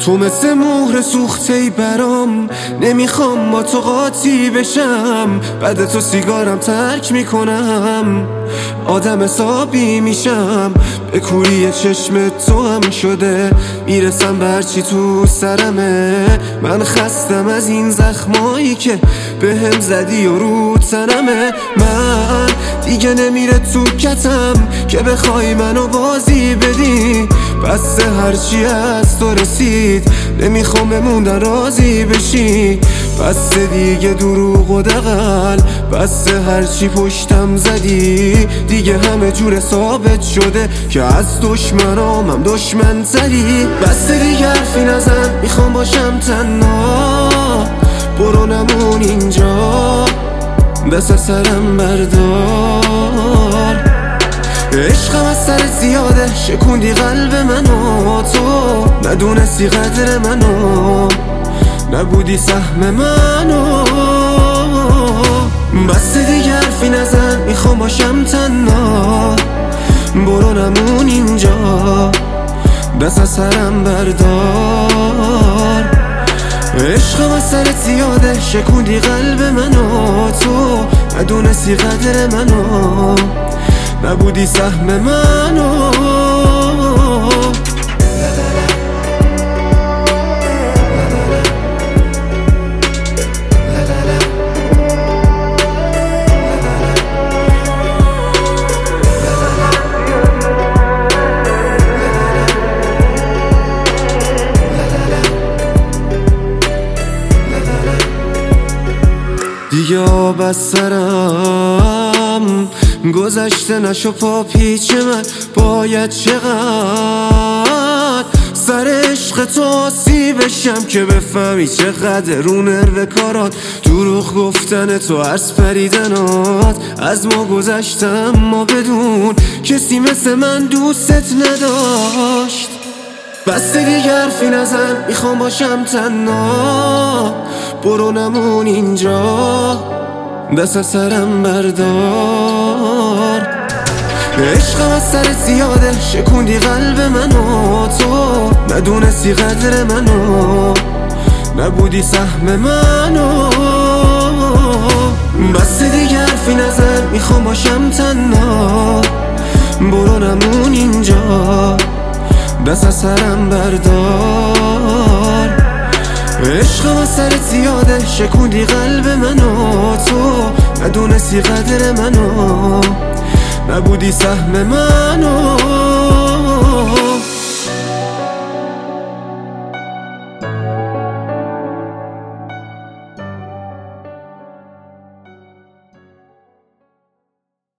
تو مثل مهر سوخته‌ای برام، نمیخوام با تو قاطی بشم. بعد تو سیگارم ترک میکنم، آدم حسابی میشم. به کوری چشم تو هم شده میرسم به هرچی تو سرمه. من خستم از این زخمایی که به هم زدی و رو تنمه. من دیگه نمیره تو کتم که بخوای منو بازی بدی. بس هرچی از تو رسید نمیخوام بموندن راضی بشی. بس دیگه دروغ و دغل، بس هرچی پشتم زدی دیگه همه جور ثابت شده که از دشمنام دشمن تری. بس دیگه حرفی نزن، میخوام باشم تنها. برو نمون اینجا، دست سرم بردار. عشقم از سر زیاده، شکوندی قلب منو. تو ندونستی قدر منو، نبودی سهم منو. بس دیگه حرفی نزن، میخوام باشم تنها. برو نمون اینجا، دست از سرم بردار. عشقم از سر زیاده، شکوندی قلب منو. تو ندونستی قدر منو، نبودی سهم منو. دیگه آب از سرم گذشته نشو پا پیچ من. باید چقدر سر عشق تو آسی بشم که بفهمی چقدر رو نرو کارات. دروغ گفتن تو، عرض پریدنات از ما گذشتم ما بدون کسی مثل من دوستت نداشت. بس دیگه حرفی نزن، میخوام باشم تنها. برو نمون اینجا، دست از سرم بردار. عشقم از سر زیاده، شکوندی قلب منو. تو ندونستی قدر منو، نبودی سهم منو. بس دیگه حرفی نزن، میخوام باشم تنها. برو نمون اینجا، دست از سرم بردار. عشقم از سر زیاده، شکوندی قلب منو. تو ندونستی قدر منو، نبودی سهم منو.